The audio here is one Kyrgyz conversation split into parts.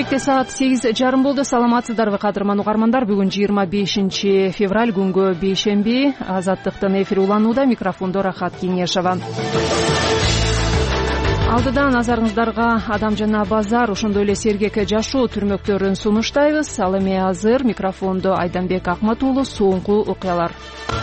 Кечте саат 8:30 болду. Саламатсыздарбы кадырман угармандар? Бүгүн 25 февраль күнгө бейшемби. Азаттыктын эфири уланууда. Микрофондо Рахат Кеңешова. Алдыда назарыңыздарга адам жана базар, ошондой эле сергек жашоо түрмөктөрүн сунуштайбыз. Ал эми азыр микрофондо Айданбек Акматуулу. Соңку окуялар.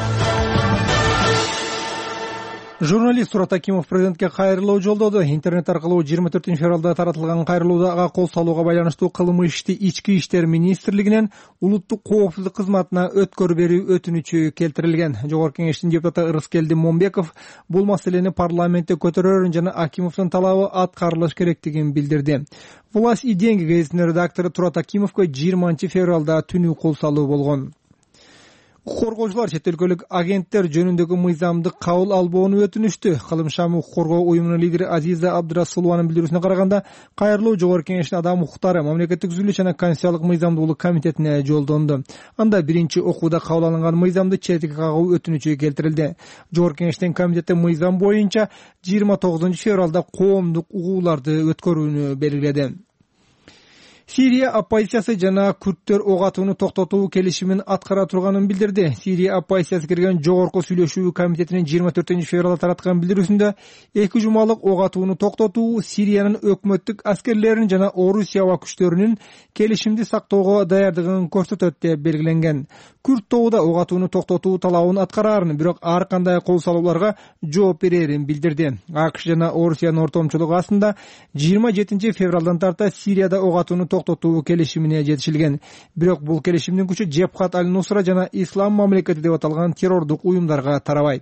Журналист Турат Акимов президентке кайрылуу жолдоду. Интернет аркылуу 24 февралда таратылган кайрылуудага кол салууга байланыштуу кылмыш ишти Ички иштер министрлигинен улуттук коопсуздук кызматына өткөрүп берүү өтүнүчү келтирилген. Жогорку кеңештин депутаты Ырыскелди Момбеков бул маселени парламентте көтөрөрүн жана Акимовдун талабы аткарылыш керектигин билдирди. Власть и деньги гезитинин редактору Турат Акимовго 20 февралда түнү кол салуу болгон. Коргоочулар чет өлкөлүк агенттер жөнүндөгү мыйзамдык кабыл албоону өтүнүштү. Кылымшам укук коргоо уюмунун лидери Азиза Абдырасулованын билдирүүсүнө караганда, кайрылуу жогорку кеңештин адам укуктары мамлекеттик түзүлүш жана конституциялык мыйзамдуулук комитетине жолдонду. Анда биринчи окууда кабыл алынган мыйзамды четке кагуу өтүнүчү келтирилди. Жогорку кеңештин комитети мыйзам боюнча 29 февралда коомдук угууларды өткөрүүнү белгиледи. Сирия оппозициясы жана күрттөр ок атууну токтотуу келишимин аткара турганын билдирди. Сирия оппозициясы кирген жогорку сүйлөшүү комитетинин 24 февралда тараткан билдирүүсүндө 2 жумалык ок атууну токтотуу Сириянын өкмөттүк аскерлеринин жана Орусия аба күчтөрүнүн келишимди сактоого даярдыгын көрсөтөт деп белгиленген. Күрт тобу ок атууну токтотуу талабын аткараарын, бирок ар кандай кол салууларга жооп берерин билдирди. АКШ жана Орусиянын ортомчулугу астында 27 февралдан тарта Сирияда ок атууну токтотуу келишимине жетишилген. Бирок бул келишимдин күчү Джебхат аль-Нусра жана Ислам мамлекети деп аталган террордук уюмдарга тарабайт.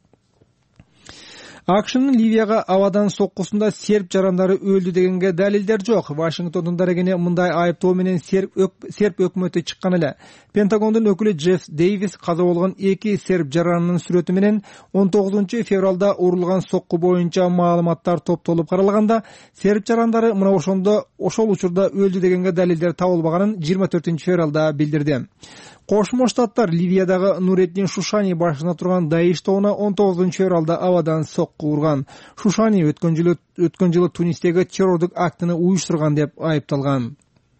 АКШнын Ливияга абадан соккусунда серб жарандары өлдү дегенге далилдер жок. Вашингтондун дарегине мындай айыптоо менен серб өкмөтү чыккан эле. Пентагондун өкүлү Джефф Дейвис каза болгон 2 серб жаранынын сүрөтү менен 19 февралда урулган сокку боюнча маалыматтар топтолуп каралганда, серб жарандары мына ошол учурда өлдү дегенге далилдер табылбаганын 24 февралда билдирди. Кошмо Штаттар Ливиядагы Нуретдин Шушани башына турган Даиш тобуна 19 февралда абадан сокку урган. Шушани өткөн жылы Тунистеги террордук актыны уюштурган деп айыпталган.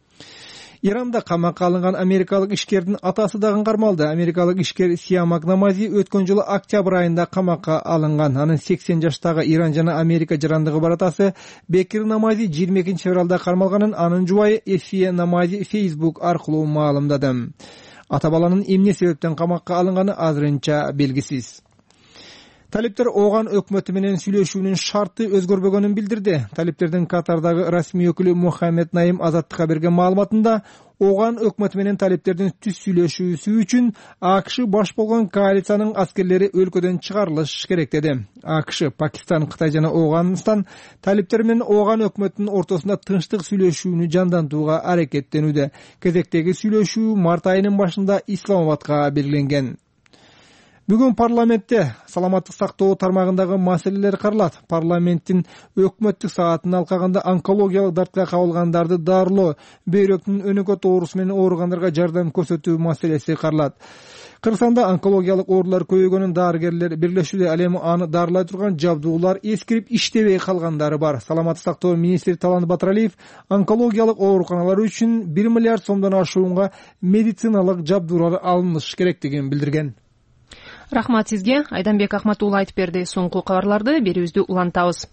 Иранда камакка алынган америкалык ишкердин атасы дагы кармалды. Америкалык ишкер Сиамак Намази өткөн жылы октябрь айында камакка алынган. Анын 80 жаштагы Иран жана Америка жарандыгы бар атасы Бекир Намази 22 февралда кармалганын анын жубайы Эфия Намази Facebook аркылуу маалымдады. Ата баланын эмне себептен камакка алынганы азырынча белгисиз. Талиптер Оган өкмөтү менен сүйлөшүүнүн шарты өзгөрбөгөнүн билдирди. Талиптердин Катардагы расмий өкүлү Мухаммед Наим Азаттыкка берген маалыматында Оган өкмөтү менен талиптердин түз сүйлөшүүсү үчүн АКШ баш болгон коалициянын аскерлери өлкөдөн чыгарылыш керек деди. АКШ, Пакистан, Кытай жана Оганстан талиптер менен Оган өкмөтүнүн ортосунда тынчтык сүйлөшүүнү жандантууга аракеттенүүдө. Кезектеги сүйлөшүү март айынын башында Исламабадка белгиленген. Бүгүн парламентте саламаттык сактоо тармагындагы маселелер каралат. Парламенттин өкмөттүк саатын алкаганда онкологиялык дартка кабылгандарды дарылоо, бөйрөктүн өнөкөт оорусу менен ооругандарга жардам көрсөтүү маселеси каралат. Кыргызстанда онкологиялык оорулар көбөйгөнүн дарыгерлер бирлешүүдө. Ал эми аны дарылай турган жабдуулар эскирип иштебей калгандары бар. Саламаттык сактоо министри Талант Батыралиев онкологиялык ооруканалар үчүн 1 миллиард сомдон ашуунга медициналык жабдуулар алыныш керектигин билдирген. Рахмат сизге. Айданбек Акматуулу айтып берди. Соңку кабарларды берүүбүздү улантабыз.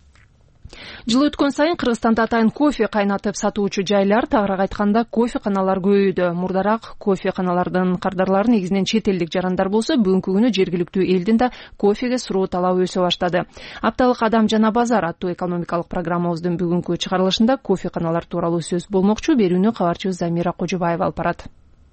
Жыл өткөн сайын Кыргызстанда атайын кофе кайнатып сатуучу жайлар, тагыраак айтканда кофеканалар көбөйдү. Мурдараак кофеканалардын кардарлары негизинен чет элдик жарандар болсо, бүгүнкү күнү жергиликтүү элдин да кофеге суроо талабы өсө баштады. Апталык Адам жана базар аттуу экономикалык программабыздын бүгүнкү чыгарылышында кофеканалар тууралуу сөз болмокчу. Берүүнү кабарчыбыз Замира Кожобаева алып барат.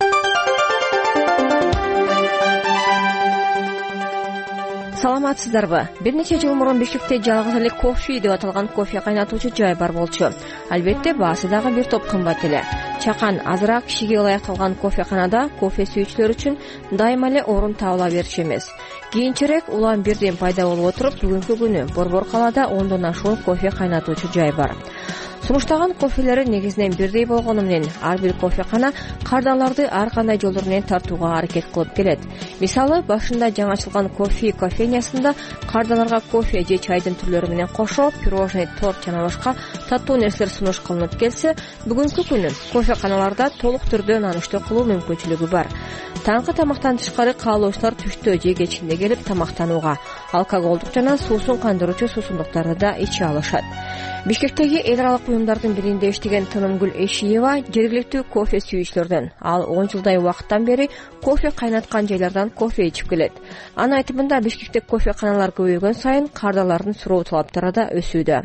Саламатсыздарбы? Бир нече жыл мурун Бишкекте жалгыз эле кофе деп аталган кофе кайнатуучу жай бар болчу. Албетте баасы дагы бир топ кымбат эле. Чакан азыраак кишиге ылайыкталган кофеканада кофе сүйүүчүлөр үчүн дайыма эле орун табыла берчү эмес. Кийинчерээк улам бирден пайда болуп отуруп, бүгүнкү күнү Борбор калаада 10дон ашуун кофе кайнатуучу жай бар. сунуштаган кофелери негизинен бирдей болгону менен ар бир кофекана кардарларды ар кандай жолдор менен тартууга аракет кылып келет. Мисалы, башында жаңы ачылган кофе кофейнясында кардаларга кофе же чайдын түрлөрү менен кошо пирожный, торт жана башка таттуу нерселер сунуш кылынып келсе, бүгүнкү күнү кофеканаларда толук түрдө нанышты кылуу мүмкүнчүлүгү бар. Таңкы тамактан тышкары каалоочулар түштө же кечинде келип тамактанууга, алкоголдук жана суусун кандыруучу суусундуктарды да иче алышат. Бишкектеги эл аралык уюмдардын биринде иштеген Тынымгүл Эшиева жергиликтүү кофе сүйүүчүлөрдөн. Ал 10 жылдай убакыттан бери кофе кайнаткан жайлардан кофе ичип келет. Анын айтымында Бишкекте кофеканалар көбөйгөн сайын кардалардын суроо талаптары да өсүүдө.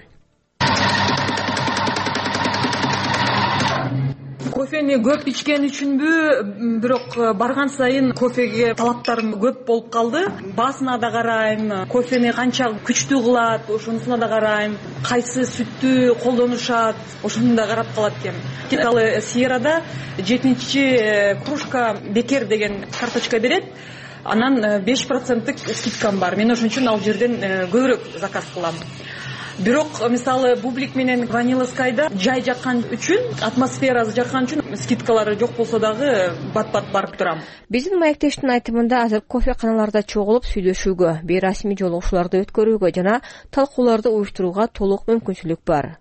Кофени көп ичкен үчүнбү, бирок барган сайын кофеге талаптарым көп болуп калды. Басына да карайм, кофени канча күчтүү кылат, ошонусуна да карайм, кайсы сүттү колдонушат, ошону да карап калат экенм. Мисалы, Сиерада 7-чи кружка бекер деген карточка берет. Анан 5% скидкам бар. Мен ошон үчүн ал жерден көбүрөөк заказ кылам. Бирок, мисалы, Бублик менен Ванила Скайда жай жаккан үчүн, атмосферасы жаккан үчүн скидкалары жок болсо дагы бат-бат барып турам. Биздин маектештин айтымында азыр кофеканаларда чогулуп сүйлөшүүгө, бейрасмий жолугушууларды өткөрүүгө жана талкууларды уюштурууга толук мүмкүнчүлүк бар.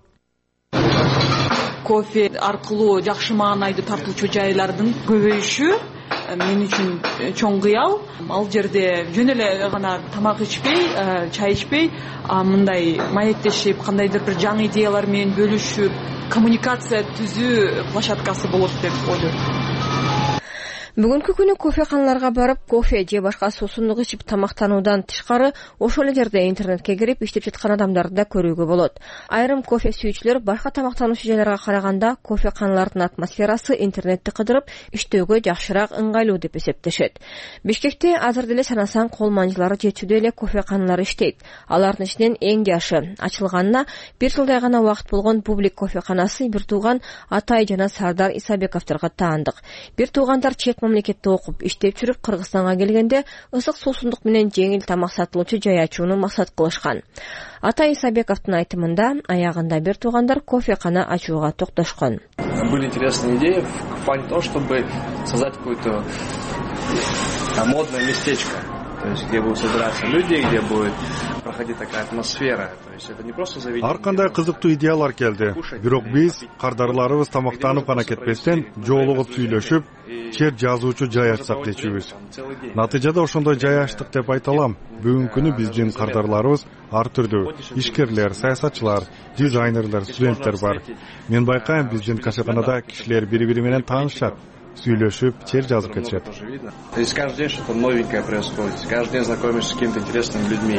Кофе аркылуу жакшы маанайды тартуучу жайлардын көбөйүшү мен үчүн чоң кыял. Ал жерде жөн эле гана тамак ичпей, чай ичпей, мындай маектешип, кандайдыр бир жаңы идеялар менен бөлүшүп, коммуникация түзүү площадкасы болот деп ойлойм. Бүгүнкү күнү кофеканаларга барып, кофе же башка суусундук ичип тамактануудан тышкары, ошол эле жерде интернетке кирип иштеп жаткан адамдарды да көрүүгө болот. Айрым кофе сүйүүчүлөр башка тамактануучу жайларга караганда кофеканалардын атмосферасы интернетти кыдырып иштөөгө жакшыраак, ыңгайлуу деп эсептешет. Бишкекте азыр деле санасаң кол манжылары жетүүдө эле кофеканалар иштейт. Алардын ичинен эң жашы ачылганына 1 жылдай гана убакыт болгон Бублик кофеканасы бир тууган Атай жана Сардар Исабековдорго таандык. Бир туугандар чет мамлекетте окуп, иштеп жүрүп Кыргызстанга келгенде ысык суусундук менен жеңил тамак сатылуучу жай ачууну максат кылышкан. Атай Исабековдун айтымында, аягында бир туугандар кофекана ачууга токтошкон. Были интересные идеи в плане того, чтобы создать какое-то модное местечко, то есть где будут собираться люди, где будет проходить такая атмосфера. То есть это не просто заведение. Ар кандай кызыктуу идеялар келди. Бирок биз кардарларыбыз тамактанып гана кетпестен жолугуп сүйлөшүп, чер жазуучу жай ачсак дечүбүз. Натыйжада ошондой жай ачтык деп айта алам. Бүгүнкү күнү биздин кардарларыбыз ар түрдүү ишкерлер, саясатчылар, дизайнерлер, студенттер бар. Мен байкайм, биздин кофеканада кишилер бири-бири менен таанышат, сүйлөшүп, чер жазып кетишет. То есть каждый день что-то новенькое происходит, каждый день знакомишься с какими-то интересными людьми.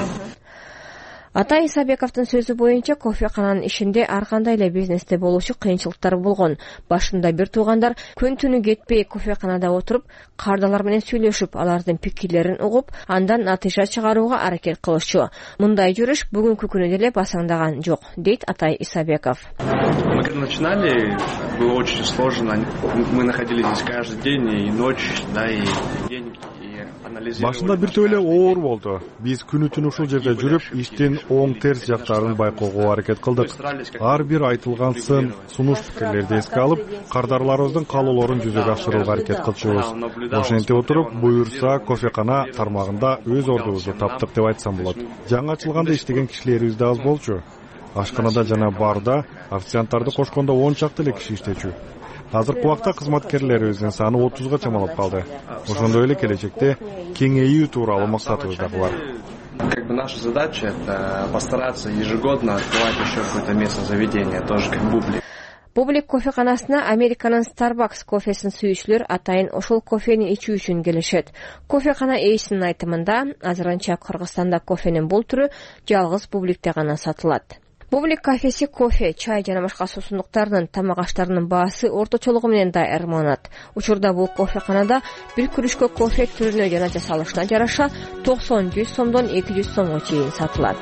Атай Исабековдун сөзү боюнча, кофекананын ишинде ар кандай эле бизнесте болуучу кыйынчылыктар болгон. Башында бир туугандар күн түнү кетпей кофеканада отуруп, кардалар менен сүйлөшүп, алардын пикирлерин угуп, андан натыйжа чыгарууга аракет кылышчу. Мындай жүрүш бүгүнкү күнү деле басаңдаган жок, дейт Атай Исабеков. Мы когда начинали, было очень сложно. Мы находились здесь каждый день, и ночь, да, и день. Башында бир эле оор болду. Биз күнү түнү ушул жерде жүрүп, иштин оң терс жактарын байкоого аракет кылдык. Ар бир айтылган сын, сунуш пикирлерди эске алып, кардарларыбыздын каалоолорун жүзөгө ашырууга аракет кылчубуз. Ошентип отуруп, буюрса кофекана тармагында өз ордубузду таптык деп айтсам болот. Жаңы ачылганда иштеген кишилерибиз да аз болчу. Ашканада жана барда официанттарды кошкондо 10 чакты эле киши иштечү. Азыркы убакта кызматкерлерибиздин саны 30га чамалап калды. Ошондой эле келечекте кеңейүү тууралуу максатыбыз дагы бар. Как бы наша задача это постараться ежегодно открывать еще какое-то местное заведение, тоже как Бублик. Бублик кофеканасына Американын Starbucks кофесин сүйүүчүлөр атайын ошол кофени ичүү үчүн келишет. Кофекана ээсинин айтымында, азырынча Кыргызстанда кофенин бул түрү жалгыз Бубликте гана сатылат. Бублик кафеси кофе, чай жана башка суусундуктардын, тамак аштарынын баасы орточолугу менен да ырманат. Учурда бул кофеканада бир күрүшкө кофе түрүнө жана жасалышына жараша 90-100 сомдон 200 сомго чейин сатылат.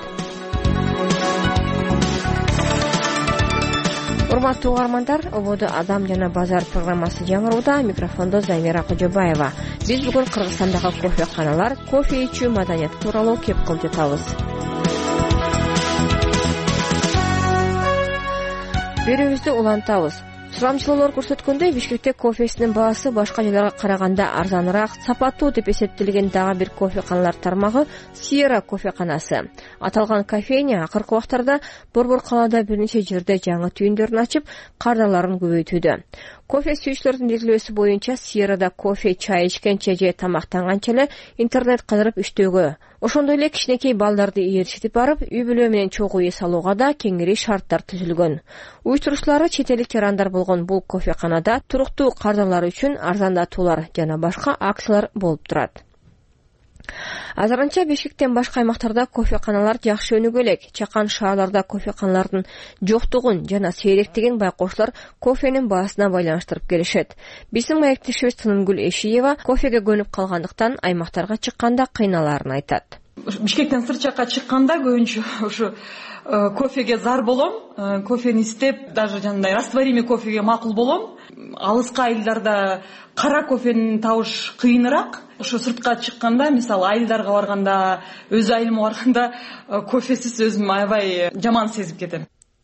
Урматтуу угармандар, ободо Адам жана базар программасы жаңырууда, микрофондо Замира Кожобаева. Биз бүгүн Кыргызстандагы кофеканалар, кофе ичүү маданият тууралуу кеп кылып жатабыз. берүүбүздү улантабыз. Сурамчылоолор көрсөткөндөй, Бишкекте кофесинин баасы башка жерлерге караганда арзаныраак, сапаттуу деп эсептелген дагы бир кофеканалар тармагы Sierra кофеканасы. Аталган кофейня акыркы убактарда Борбор калаада бир нече жерде жаңы түйүндөрүн ачып, кардарларын көбөйтүүдө. Кофе сүйүүчүлөрдүн белгилөөсү боюнча Sierra'да кофе, чай ичкенче же тамактанганча эле интернет кыдырып иштөөгө, ошондой эле кичинекей балдарды ээрчитип барып, үй бүлө менен чогуу эс алууга да кеңири шарттар түзүлгөн. Уюштуруучулары чет элдик жарандар болгон бул кофеканада туруктуу кардарлар үчүн арзандатуулар жана башка акциялар болуп турат. Азырынча Бишкектен башка аймактарда кофеканалар жакшы өнүгө элек. Чакан шаарларда кофеканалардын жоктугун жана сейректигин байкоочулар кофенин баасына байланыштырып келишет. Биздин маектешибиз Тынымгүл Эшиева кофеге көнүп калгандыктан аймактарга чыкканда кыйналаарын айтат. Бишкектен сырт жакка чыкканда көбүнчө ушу кофеге зар болом, кофени истеп, даже жандай растворимый кофеге макул болом. Алыска айылдарда кара кофени табыш кыйыныраак. Ошо сыртка чыкканда, мисалы айылдарга барганда, өз айылыма барганда кофесиз өзүм аябай жаман сезип кетем.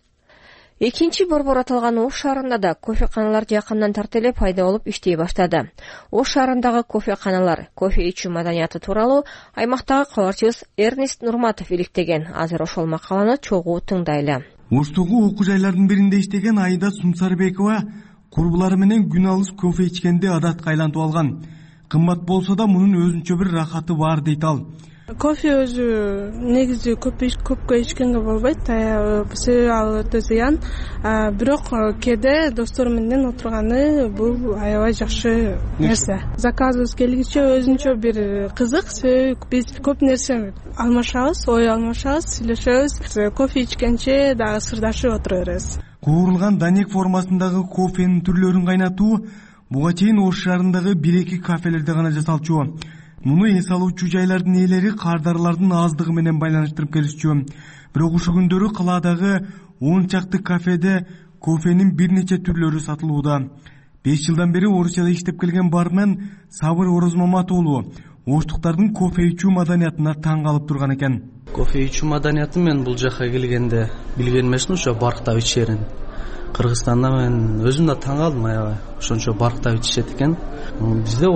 Экинчи борбор аталган Ош шаарында да кофеканалар жакындан тарта эле пайда болуп иштей баштады. Ош шаарындагы кофеканалар, кофе ичүү маданияты тууралуу аймактагы кабарчыбыз Эрнест Нурматов иликтеген. Азыр ошол макаланы чогуу тыңдайлы. Оштогу окуу жайлардын биринде иштеген Айда Сунсарбекова курбулары менен күн алыс кофе ичкенди адатка айлантып алган. Кымбат болсо да мунун өзүнчө бир рахаты бар дейт ал. Кофе өзү негизи көпкө ичкенге болбойт, себеби ал өтө зыян. Бирок кээде достор менен отурганы бул аябай жакшы нерсе. Заказыбыз келгиче өзүнчө бир кызык, себеби биз көп нерсе алмашабыз, ой алмашабыз, сүйлөшөбүз, кофе ичкенче дагы сырдашып отура беребиз. Куурулган данек формасындагы кофенин түрлөрүн кайнатуу буга чейин Ош шаарындагы 1-2 кафелерде гана жасалчу. Муну эс алуучу жайлардын ээлери кардарлардын аздыгы менен байланыштырып келишчү. Бирок ушул күндөрү калаадагы 10 чакты кафеде кофенин бир нече түрлөрү сатылууда. 5 жылдан бери Орусияда иштеп келген бармен Сабыр Орозмамат уулу оштуктардын кофе ичүү маданиятына таң калып турган экен. Кофе ичүү маданиятын мен бул жака келгенде билген эмесмин, ошо барктап ичерин. Кыргызстанда мен өзүм да таң калдым, аябай ошончо барктап ичишет экен. Бизде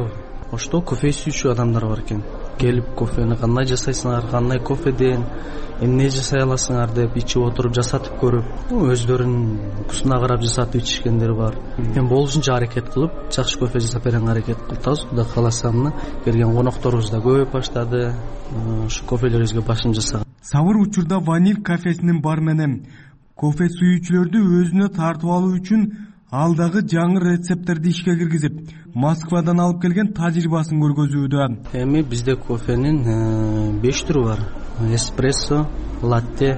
Ошто кофе сүйүүчү адамдар бар экен. Келип кофени кандай жасайсыңар, кандай кофеден эмне жасай аласыңар деп ичип отуруп жасатып көрүп, өздөрүнүн вкусуна карап жасатып ичишкендер бар. Мен болушунча аракет кылып, жакшы кофе жасап беренге аракет кылабыз. Кудай кааласа, келген конокторубуз да көбөйүп баштады. Ушу кофелерибизге башын жасаган. Сабыр учурда Ваниль кафесинин бармени. Кофе сүйүүчүлөрдү өзүнө тартып алуу үчүн ал дагы жаңы рецепттерди ишке киргизип, Москвадан алып келген тажрыйбасын көргөзүүдө. Эми бизде кофенин 5 түрү бар. Эспрессо, латте,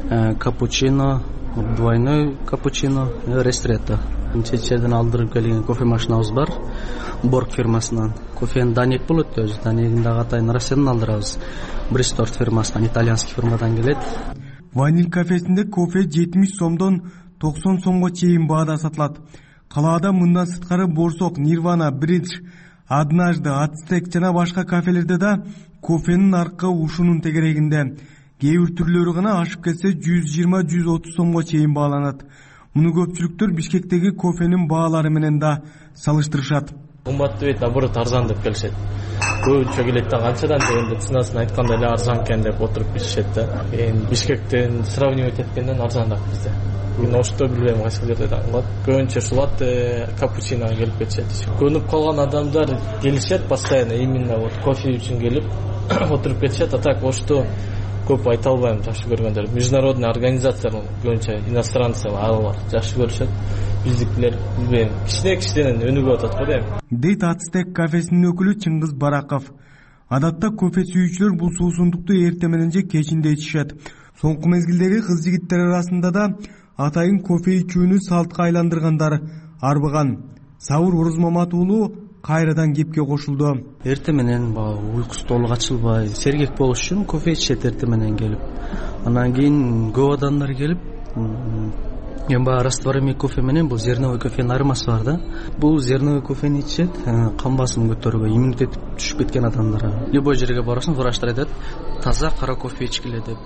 капучино, двойной капучино, ристретто. Чечерден алдырып келген кофе машинабыз бар. Борг фирмасынан. Кофенин данек болот, өзү данегин дагы атайын Россиядан алдырабыз. Бристорт фирмасынан, итальянский фирмадан келет. Ваниль кафесинде кофе 70 сомдон 90 сомго чейин баада сатылат. Калаада мындан сырткары Борсок, Нирвана, Бридж, Однажды, Ацтек жана башка кафелерде да кофенин наркы ушунун тегерегинде. Кээ бир түрлөрү гана ашып кетсе 120-130 сомго чейин бааланат. Муну көпчүлүктөр Бишкектеги кофенин баалары менен да салыштырышат. Кымбат дейт, наоборот арзан деп келишет. Көбүнчө келет да канчадан дегенде ценасын айтканда эле арзан экен деп отуруп ичишет да. Бишкектен сравнивать эткенден арзаныраак бизде. Мен ошто билбейм кайсы жерде да кылат. Көбүнчө латте, капучино келип кетишет. Көнүп калган адамдар келишет постоянно, именно вот кофе үчүн келип отуруп кетишет. А так ошто көп айта албайм жакшы көргөндөр. Международный организациялар көбүнчө иностранцы бар, жакшы көрүшөт. Биздикилер билбейм, кичинекичинен өнүгүп атат го дейм. Дейт Ацтек кафесинин өкүлү Чыңгыз Бараков. Адатта кофе сүйүүчүлөр бул суусундукту эртең менен же кечинде ичишет. Соңку мезгилдеги кыз жигиттер арасында да атайын кофе ичүүнү салтка айландыргандар арбыган. Сабыр Орозмамат уулу кайрадан кепке кошулду. Эртең менен уйкусу толук ачылбай, сергек болуш үчүн кофе ичет эртең менен келип. Анан кийин көп адамдар келип, растворимый кофе менен бул зерновый кофенин айырмасы бар да. Бул зерновый кофени ичет, кан басымын көтөрүүгө, иммунитет түшүп кеткен адамдар. Любой жерге барасың, врачтар айтат, таза кара кофе ичкиле деп.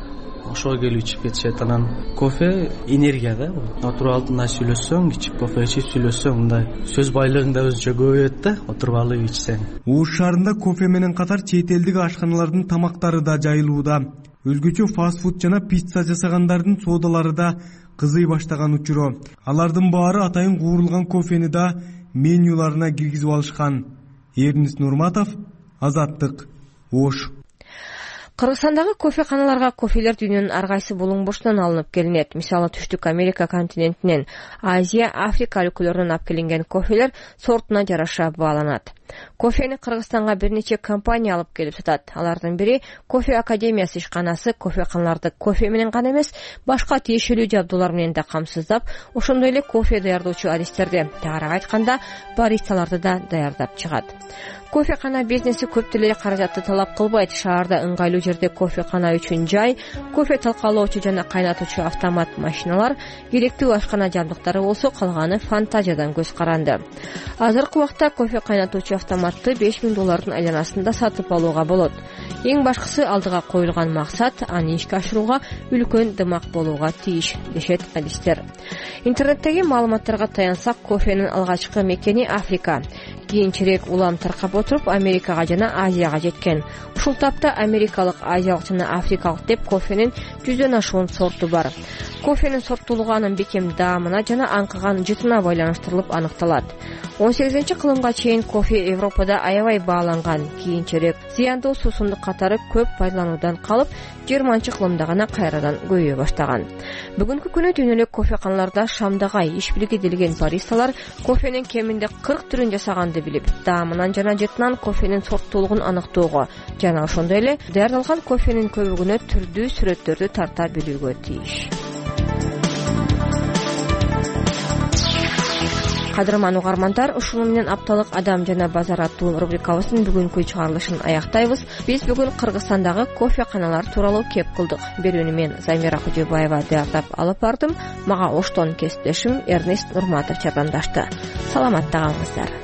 ошого келип ичип кетишет. Анан кофе энергия да. Отуруп алдында сүйлөшсөң, ичип кофе ичип сүйлөшсөң, мындай сөз байлыгың да өзүнчө көбөйөт да, отуруп алып ичсең. Ош шаарында кофе менен катар чет элдик ашканалардын тамактары да жайылууда. Өзгөчө фастфуд жана пицца жасагандардын соодалары да кызый баштаган учуру. Алардын баары атайын куурулган кофени да менюларына киргизип алышкан. Эрнис Нурматов, Азаттык, Ош. Кыргызстандагы кофеканаларга кофелер дүйнөнүн ар кайсы булуң бурчунан алынып келинет. Мисалы Түштүк Америка континентинен, Азия, Африка өлкөлөрүнөн алып келинген кофелер сортуна жараша бааланат. Кофени Кыргызстанга бир нече компания алып келип сатат. Алардын бири Кофе Академиясы ишканасы кофеканаларды кофе менен гана эмес, башка тиешелүү жабдуулар менен да камсыздап, ошондой эле кофе даярдоочу адистерди, тагыраак айтканда, баристаларды да даярдап чыгат. Кофекана бизнеси көп деле каражатты талап кылбайт. Шаарда ыңгайлуу жерде кофекана үчүн жай, кофе талкалоочу жана кайнатуучу автомат машиналар, керектүү ашкана жабдыктары болсо, калганы фантазиядан көз каранды. Азыркы убакта кофе кайнатуучу автоматты $5000 айланасында сатып алууга болот. Эң башкысы алдыга коюлган максат аны ишке ашырууга үлкөн дымак болууга тийиш, дешет адистер. Интернеттеги маалыматтарга таянсак, кофенин алгачкы мекени Африка. Кийинчерээк улам таркап отуруп Америкага жана Азияга жеткен. Ушул тапта америкалык, азиялык жана африкалык деп кофенин 100дөн ашуун сорту бар. Кофенин сорттуулугу анын бекем даамына жана аңкыган жытына байланыштырылып аныкталат. 18-кылымга чейин кофе Европада аябай бааланган. Кийинчерээк зыяндуу суусундук катары көп пайдалануудан калып, 20-кылымда гана кайрадан көбөйө баштаган. Бүгүнкү күнү дүйнөлүк кофеканаларда шамдагай иш билиги делген баристалар кофенин кеминде 40 түрүн жасаганды билип, даамынан жана жытынан кофенин сорттуулугун аныктоого жана ошондой эле даярдалган кофенин көбүгүнө түрдүү сүрөттөрдү тарта билүүгө тийиш. Кадырман угармандар, ушуну менен апталык Адам жана базар аттуу рубрикабыздын бүгүнкү чыгарылышын аяктайбыз. Биз бүгүн Кыргызстандагы кофеканалар тууралуу кеп кылдык. Берүүнү мен Замира Кожобаева даярдап алып бардым. Мага Оштон кесиптешим Эрнест Нурматов жардамдашты. Саламатта калыңыздар.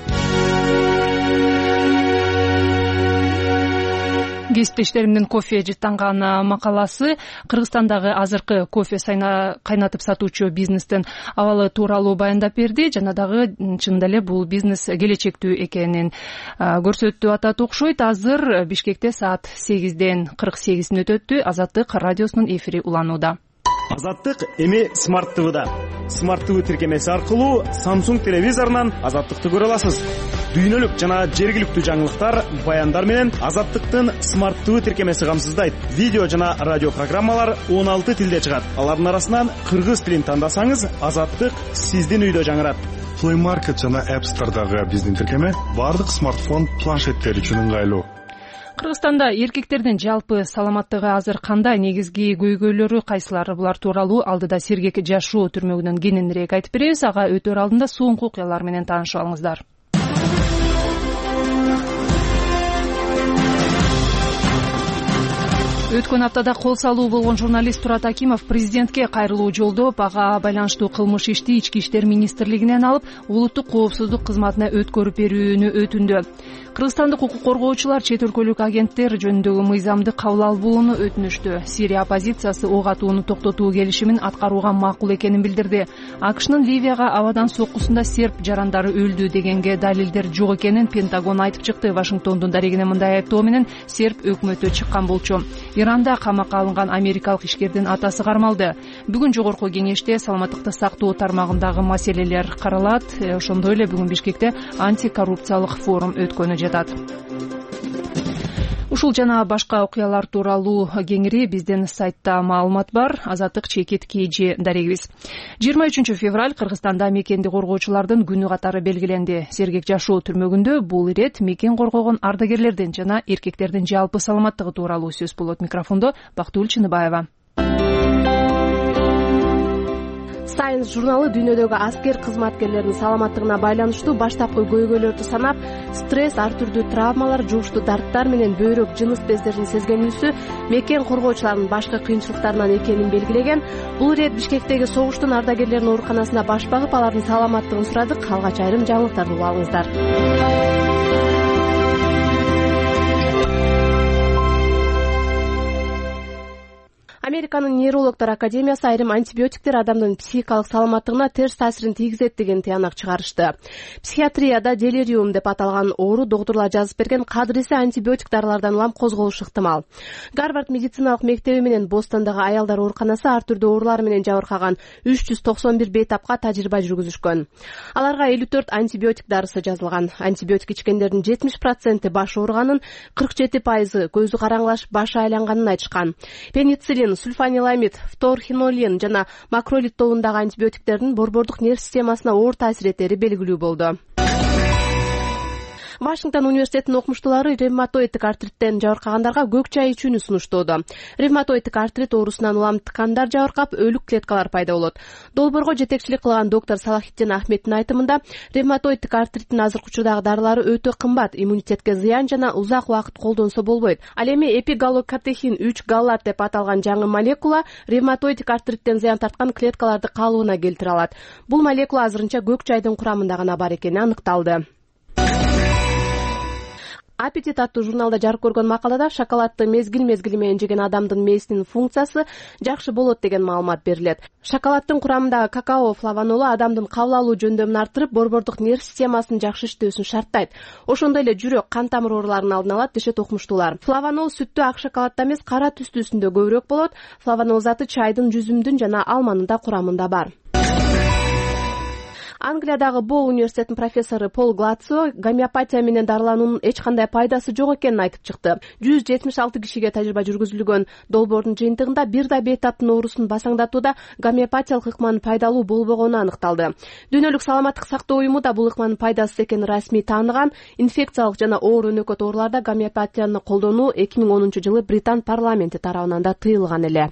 Кесиптештеримдин кофе жыттанган макаласы Кыргызстандагы азыркы кофе кайнатып сатуучу бизнестин абалы тууралуу баяндап берди. Жана дагы чынында эле бул бизнес келечектүү экенин көрсөттү атат окшойт. Азыр Бишкекте саат 8:48 өтөттү. Азаттык радиосунун эфири уланууда. Азаттык эми Smart TV'да. Smart TV тиркемеси аркылуу Samsung телевизорунан Азаттыкты көрө аласыз. Дүйнөлүк жана жергиликтүү жаңылыктар, баяндар менен Азаттыктын Smart TV тиркемеси камсыздайт. Видео жана радио программалар 16 тилде чыгат. Алардын арасынан кыргыз тилин тандасаңыз, Азаттык сиздин үйдө жаңырат. Play Market жана App Store'дагы биздин тиркеме бардык смартфон, планшеттер үчүн ыңгайлуу. Кыргызстанда эркектердин жалпы саламаттыгы азыр кандай, негизги көйгөйлөрү кайсылары, булар тууралуу алдыда сергек жашоо түрмөгүнөн кененирээк айтып беребиз. Ага өтөр алдында соңку окуялар менен таанышып алыңыздар. Өткөн аптада кол салуу болгон журналист Турат Акимов президентке кайрылуу жолдоп, ага байланыштуу кылмыш ишти Ички иштер министрлигинен алып, улуттук коопсуздук кызматына өткөрүп берүүнү өтүндү. Кыргызстандык укук коргоочулар чет өлкөлүк агенттер жөнүндөгү мыйзамды кабыл албоону өтүнүштү. Сирия оппозициясы ок атууну токтотуу келишимин аткарууга макул экенин билдирди. АКШнын Ливияга абадан соккусунда серб жарандары өлдү дегенге далилдер жок экенин Пентагон айтып чыкты. Вашингтондун дарегине мындай айыптоо менен серб өкмөтү чыккан болчу. Иранда камакка алынган америкалык ишкердин атасы кармалды. Бүгүн жогорку кеңеште саламаттыкты сактоо тармагындагы маселелер каралат. Ошондой эле бүгүн Бишкекте антикоррупциялык форум өткөнү жатат. Ушул жана башка окуялар тууралуу кеңири биздин сайтта маалымат бар. Азаттык чекит KG дарегибиз. 23 февраль Кыргызстанда мекенди коргоочулардын күнү катары белгиленди. Сергек жашоо түрмөгүндө бул ирет мекен коргогон ардагерлердин жана эркектердин жалпы саламаттыгы тууралуу сөз болот. Микрофондо Бактыгүл Чыныбаева. Science журналы дүйнөдөгү аскер кызматкерлеринин саламаттыгына байланыштуу баштапкы көйгөйлөрдү санап, стресс, ар түрдүү травмалар, жугуштуу дарттар менен бөйрөк, жыныс бездерин сезгенүүсү мекен коргоочулардын башкы кыйынчылыктарынан экенин белгилеген. Бул ирет Бишкектеги согуштун ардагерлеринин ооруканасына баш багып, алардын саламаттыгын сурадык. Алгач айрым жаңылыктарды угуп алыңыздар. Американын нейрологдор академиясы айрым антибиотиктер адамдын психикалык саламаттыгына терс таасирин тийгизет деген тыянак чыгарышты. Психиатрияда делириум деп аталган оору доктурлар жазып берген кадыресе антибиотик дарылардан улам козголушу ыктымал. Гарвард медициналык мектеби менен Бостондагы аялдар ооруканасы ар түрдүү оорулар менен жабыркаган 391 бейтапка тажрыйба жүргүзүшкөн. Аларга 54 антибиотик дарысы жазылган. Антибиотик ичкендердин 70% баш ооруганын, 47% көзү караңгылашып башы айланганын айтышкан. Пенициллин, сульфаниламид, фторхинолин жана макролид тобундагы антибиотиктердин борбордук нерв системасына оор таасир этери белгилүү болду. Вашингтон университетинин окумуштуулары ревматоиддик артриттен жабыркагандарга көк чай ичүүнү сунуштоодо. Ревматоиддик артрит оорусунан улам ткандар жабыркап, өлүк клеткалар пайда болот. Долбоорго жетекчилик кылган доктор Салахитдин Ахметтин айтымында, ревматоиддик артриттин азыркы учурдагы дарылары өтө кымбат, иммунитетке зыян жана узак убакыт колдонсо болбойт. Ал эми эпигалокатехин 3 галлат деп аталган жаңы молекула ревматоиддик артриттен зыян тарткан клеткаларды калыбына келтире алат. Бул молекула азырынча көк чайдын курамында гана бар экени аныкталды. Аппетит аттуу журналда жарык көргөн макалада шоколадты мезгил менен жеген адамдын мээсинин функциясы жакшы болот деген маалымат берилет. Шоколаддын курамындагы какао флавонолу адамдын кабыл алуу жөндөмүн арттырып, борбордук нерв системасынын жакшы иштөөсүн шарттайт. Ошондой эле жүрөк, кан тамыр ооруларынын алдын алат дешет окумуштуулар. Флавонол сүттүү ак шоколадда эмес, кара түстүүсүндө көбүрөөк болот. Флавонол заты чайдын, жүзүмдүн жана алманын да курамында бар. Англиядагы Бо университетинин профессору Пол Глацо гомеопатия менен дарылануунун эч кандай пайдасы жок экенин айтып чыкты. 176 кишиге тажрыйба жүргүзүлгөн долбоордун жыйынтыгында бир да бейтаптын оорусун басаңдатууда гомеопатиялык ыкманын пайдалуу болбогону аныкталды. Дүйнөлүк саламаттык сактоо уюму да бул ыкманын пайдасыз экенин расмий тааныган. Инфекциялык жана оор өнөкөт ооруларда гомеопатияны колдонуу 2010-жылы Британ парламенти тарабынан да тыйылган эле.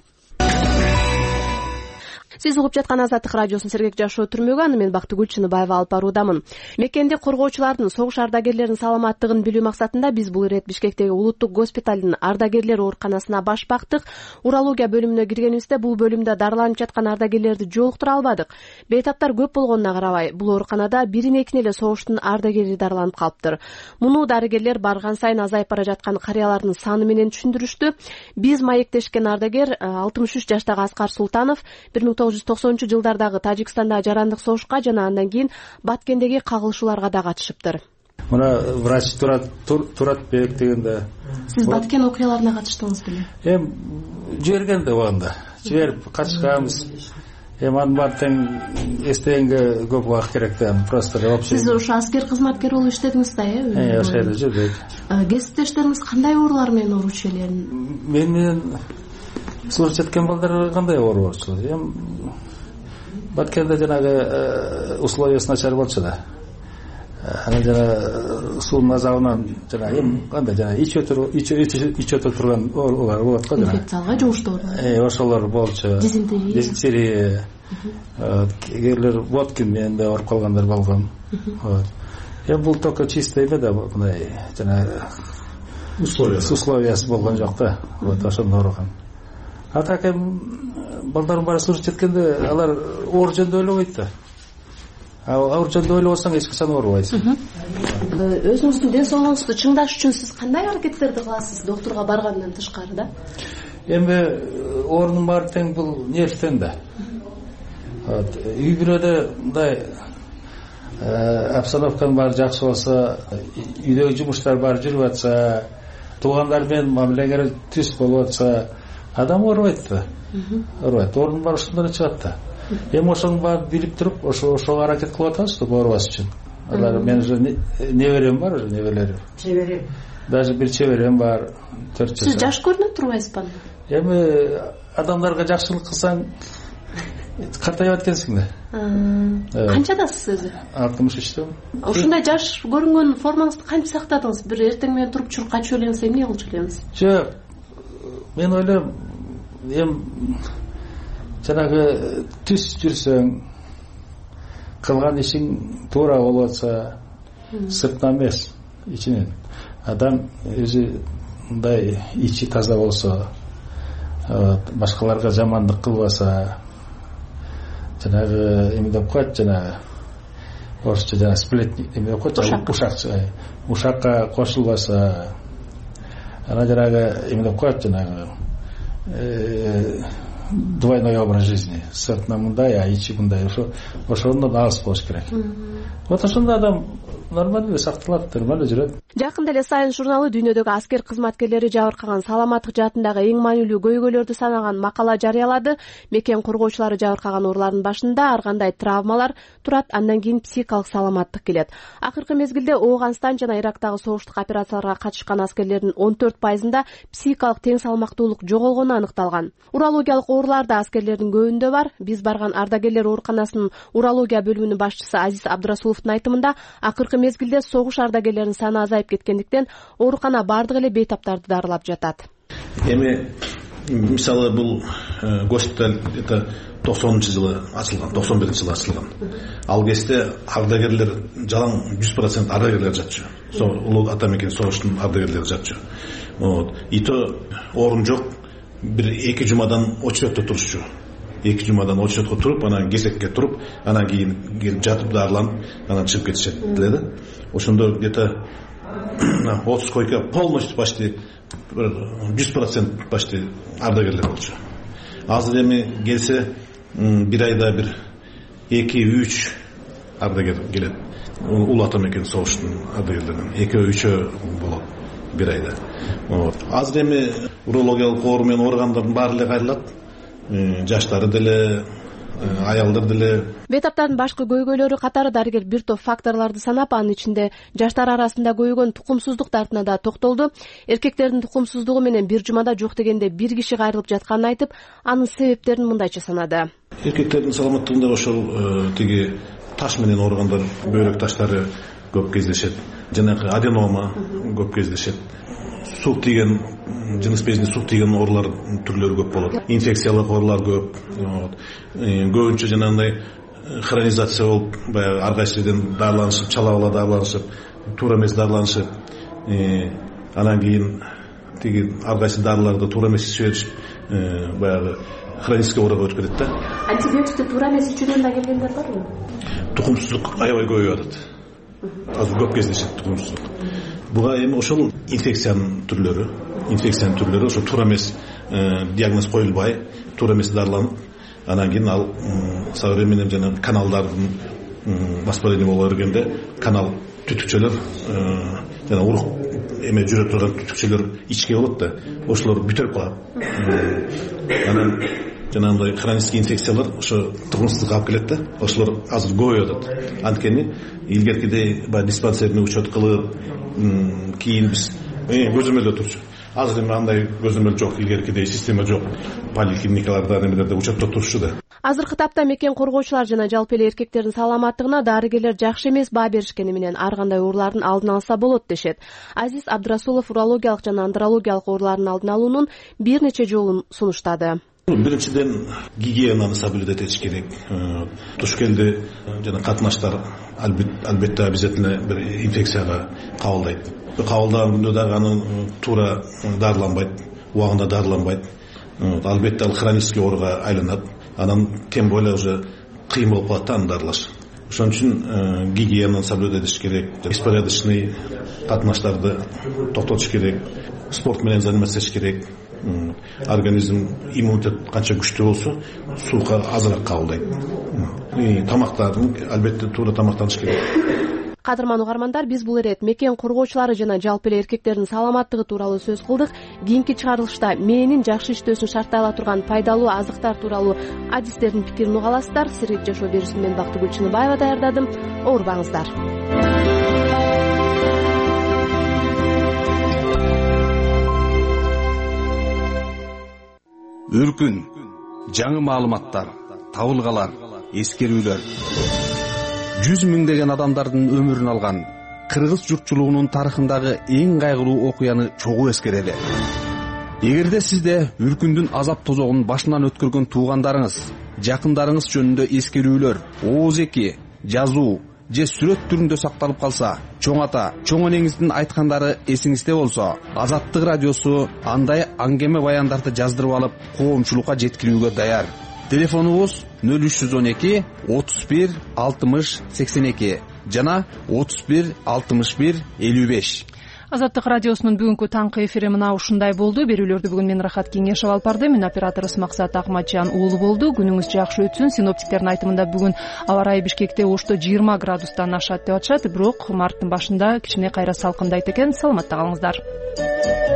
Сиз угуп жаткан Азаттык радиосунун сергек жашоо түрмөгү, аны мен Бактыгүл Чыныбаева алып баруудамын. Мекенди коргоочулардын, согуш ардагерлеринин саламаттыгын билүү максатында биз бул ирет Бишкектеги Улуттук госпиталдын ардагерлер ооруканасына баш бактык. Урология бөлүмүнө киргенибизде бул бөлүмдө дарыланып жаткан ардагерлерди жолуктура албадык. Бейтаптар көп болгонуна карабай, бул ооруканада бирин-экин эле согуштун ардагери дарыланып калыптыр. Муну дарыгерлер барган сайын азайып бара жаткан карыялардын саны менен түшүндүрүштү. Биз маектешкен ардагер 63 жаштагы Аскар Султанов 1990-жылдардагы Тажикстандагы жарандык согушка жана андан кийин Баткендеги кагылышууларга да катышыптыр. Мына врач Туратбек дегенде. Сиз Баткен окуяларына катыштыңыз беле? Жиберген да убагында. Жиберип катышканбыз. Анын баардыгын эстегенге көп убакыт керек да. Просто вообще. Сиз ошо аскер кызматкер болуп иштедиңиз да, Ошо жерде жүрдүк. Кесиптештериңиз кандай оорулар менен ооруучу эле? Мен служить жаткан балдар кандай оорубачу? Баткенде жанагы условиясы начар болчу да. Анан жана суунун азабынан жана кандай жана ичип турган оорулар болот го жана. Инфекциялык жугуштуу. Ошолор болчу. Дизентерия. Кегерлер Боткин менен да ооруп калгандар болгон. Бул только чисто эме да мындай жана условиясы болгон жок да. Ошондо ооруган. А так балдардын баары служить эткенде алар оор жөнүндө ойлобойт да. Оор жөнүндө ойлобосоң эч качан оорубайсың. Өзүңүздүн ден соолугуңузду чыңдаш үчүн сиз кандай аракеттерди кыласыз доктурга баргандан тышкары да? Эми оорунун баары тең бул нервтен да. Үй бүлөдө мындай обстановканын баары жакшы болсо, үйдөгү жумуштар баары жүрүп атса, туугандар менен мамилеңер түз болуп атса, адам оорубайт да. Оорубайт. Оорунун баары ушундан чыгат да. Эми ошонун баарын билип туруп, ошого аракет кылып атабыз, чтобы оорубаш үчүн. Алар мен уже неберем бар, уже небелерим. Чеберем. Даже бир чеберем бар. 4 жаш. Сиз жаш көрүнүп турбайсызбы? Эми адамдарга жакшылык кылсаң картайып аткансың да. Канчадасыз өзү? 63-тө. Ушундай жаш көрүнгөн формаңызды кантип сактадыңыз? Бир эртең менен туруп чуркка чөп элеңиз, эмне кылчу элеңиз? Жок. Мен ойлойм, жанагы түз жүрсөң, кылган ишиң туура болуп атса, сыртынан эмес, ичинен. Адам өзү мындай ичи таза болсо, башкаларга жамандык кылбаса, жанагы эме деп коет, жанагы орусча жана сплетник эме деп коет, ушакка кошулбаса, ана жанагы эме деп коет, жанагы двойной образ жизни. Сыртынан мындай, а ичи мындай. Ошондон алыс болуш керек. Вот ошондо адам нормально эле сакталат, нормально жүрөт. Жакында эле Science журналы дүйнөдөгү аскер кызматкерлери жабыркаган саламаттык жаатындагы эң маанилүү көйгөйлөрдү санаган макала жарыялады. Мекен коргоочулары жабыркаган оорулардын башында ар кандай травмалар турат, андан кийин психикалык саламаттык келет. Акыркы мезгилде Ооганстан жана Ирактагы согуштук операцияларга катышкан аскерлердин 14%-да психикалык тең салмактуулук жоголгону аныкталган. Урологиялык оорулар да аскерлердин көбүндө бар. Биз барган ардагерлер ооруканасынын урология бөлүмүнүн башчысы Азиз Абдрасуловдун айтымында, акыркы мезгилде согуш ардагерлеринин саны азайып кеткендиктен оорукана бардык эле бейтаптарды дарылап жатат. Эми мисалы бул госпиталь это 90-жылы ачылган, 91-жылы ачылган. Ал кезде ардагерлер жалаң 100% ардагерлер жатчу. Улуу ата мекен согуштун ардагерлери жатчу. Вот. И то орун жок. Бир 2 жумадан очередте турушчу. 2 жумадан очередке туруп, анан кезекке туруп, анан кийин келип жатып дарыланып, анан чыгып кетишет эле. Ошондо где-то 30 койка полностью почти 100% почти ардагерлер болчу. Азыр эми келсе бир айда бир 2-3 ардагер келет. Улуу ата мекен согуштун ардагерлеринен 2-3 болот бир айда. Азыр эми урологиялык оору менен ооругандардын баары эле кайрылат. Жаштары деле, аялдар деле. Бейтаптардын башкы көйгөйлөрү катары дарыгер бир топ факторлорду санап, анын ичинде жаштар арасында көйгөн тукумсуздук тартына да токтолду. Эркектердин тукумсуздугу менен бир жумада жок дегенде бир киши кайрылып жатканын айтып, анын себептерин мындайча санады. Эркектердин саламаттыгында ошол тиги таш менен ооругандар, бөйрөк таштары көп кездешет. Жанагы аденома көп кездешет. Сук тийген, жыныс безине сук тийген оорулар түрлөрү көп болот. Инфекциялык оорулар көп. Көбүнчө жанагындай хронизация болуп, баягы ар кайсы жерден дарыланышып, чалабала дарыланышып, туура эмес дарыланышып, анан кийин тиги ар кайсы дарыларды туура эмес ичип беришип, баягы хронический ооруга өтүп кетет да. Антибиотикти туура эмес ичүүдөн да келгендер барбы? Тукумсуздук аябай көбөйүп атат. Азыр көп кездешет тукумсуздук. Буга эми ошол инфекциянын түрлөрү ошо туура эмес диагноз коюлбай, туура эмес дарыланып, анан кийин ал современный жана каналдардын воспаление боло бергенде канал түтүкчөлөр жана урук эме жүрө турган түтүкчөлөр ичке болот да, ошолор бүтүрүп калат. Анан жанагындай хронический инфекциялар ошо тукумсуздукка алып келет да, ошолор азыр көбөйүп атат. Анткени илгеркидей диспансерный учет кылып, кийин биз көзөмөлдө турчу. Азыр эми андай көзөмөл жок, илгеркидей система жок. Поликлиникаларда немелерде учетто турчу да. Азыркы тапта мекен коргоочулар жана жалпы эле эркектердин саламаттыгына дарыгерлер жакшы эмес баа беришкени менен ар кандай оорулардын алдын алса болот дешет. Азиз Абдрасулов урологиялык жана андрологиялык оорулардын алдын алуунун бир нече жолун сунуштады. Биринчиден гигиенаны соблюдать этиш керек. Туш келди жана катнаштар албетте обязательно бир инфекцияга кабылдайт. Кабылдаган күндө дагы аны туура дарыланбайт, убагында дарыланбайт. Албетте ал хронический ооруга айланат. Анан тем более уже кыйын болуп калат да аны дарылаш. Ошон үчүн гигиенаны соблюдать этиш керек. Беспорядочный катнаштарды токтотуш керек. Спорт менен заниматься этиш керек. Организм иммунитет канча күчтүү болсо, сууга азыраак кабылдайт. Тамактардын албетте туура тамактаныш керек. Кадырман угармандар, биз бул ирет мекен коргоочулары жана жалпы эле эркектердин саламаттыгы тууралуу сөз кылдык. Кийинки чыгарылышта мээнин жакшы иштөөсүн шарттай ала турган пайдалуу азыктар тууралуу адистердин пикирин уга аласыздар. Сирет жашоо берүүсүн мен Бактыгүл Чыныбаева даярдадым. Оорубаңыздар. Үркүн, жаңы маалыматтар, табылгалар, эскерүүлөр. 100 миңдеген адамдардын өмүрүн алган кыргыз журтчулугунун тарыхындагы эң кайгылуу окуяны чогуу эскерели. Эгерде сизде үркүндүн азап тозогун башынан өткөргөн туугандарыңыз, жакындарыңыз жөнүндө эскерүүлөр, ооз-эки, жазуу же сүрөт түрүндө сакталып калса, чоң ата, чоң энеңиздин айткандары эсиңизде болсо, Азаттык радиосу андай аңгеме баяндарды жаздырып алып, коомчулукка жеткирүүгө даяр. Телефонубуз 0312 31 60 82 жана 31 61 55. Азаттык радиосунун бүгүнкү таңкы эфири мына ушундай болду. Берүүлөрдү бүгүн мен Рахат Кеңешев алып бардым. Мен операторубуз Максат Акматжан уулу болду. Күнүңүз жакшы өтсүн. Синоптиктердин айтымында бүгүн аба ырайы Бишкекте ошто 20 градустан ашат деп атышат. Бирок марттын башында кичине кайра салкындайт экен. Саламатта калыңыздар.